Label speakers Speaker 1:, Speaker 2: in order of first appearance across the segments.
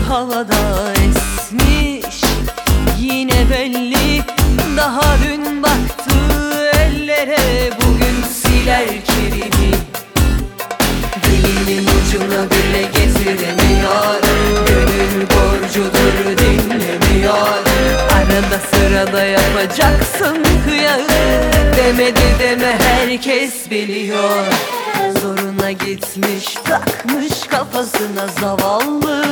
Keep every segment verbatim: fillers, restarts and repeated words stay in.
Speaker 1: havada esmiş, yine belli. Daha dün baktığı ellere bugün siler kirini. Dilinin ucuna bile getiremiyor, gönül borcudur dinlemiyor. Arada sırada yapacaksın kıyağı, demedi deme herkes biliyor. Zoruna gitmiş takmış kafasına zavallı,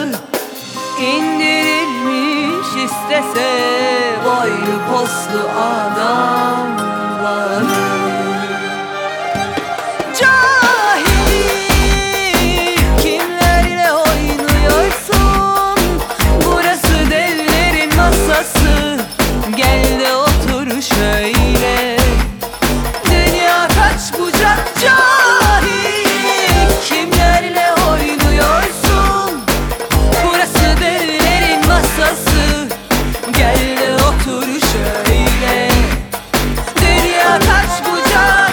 Speaker 1: İndirilmiş istese boylu poslu adamları. Cahil, kimlerle oynuyorsun? Burası devlerin masası, gel de otur şöyle. Dünya kaç bucak cahil, kimlerle oynuyorsun? Burası devlerin masası, gel de otur şöyle. Dünya kaç bucak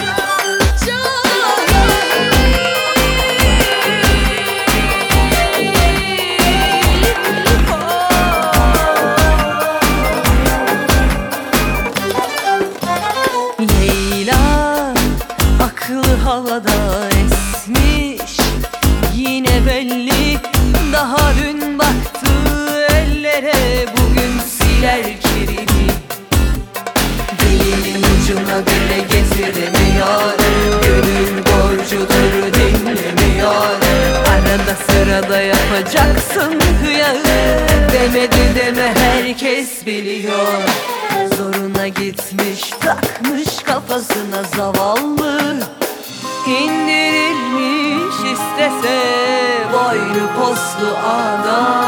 Speaker 1: Leyla aklı havada esmiş, yine belli. Daha dün baktığı ellere bugün siler kirini. Dilinin ucuna bile getiremiyor, gönül borcudur dinlemiyor. Arada sırada yapacaksın kıyağı, demedi deme herkes biliyor. Zoruna gitmiş takmış kafasına zavallı, İndirilmiş istese boylu poslu adam.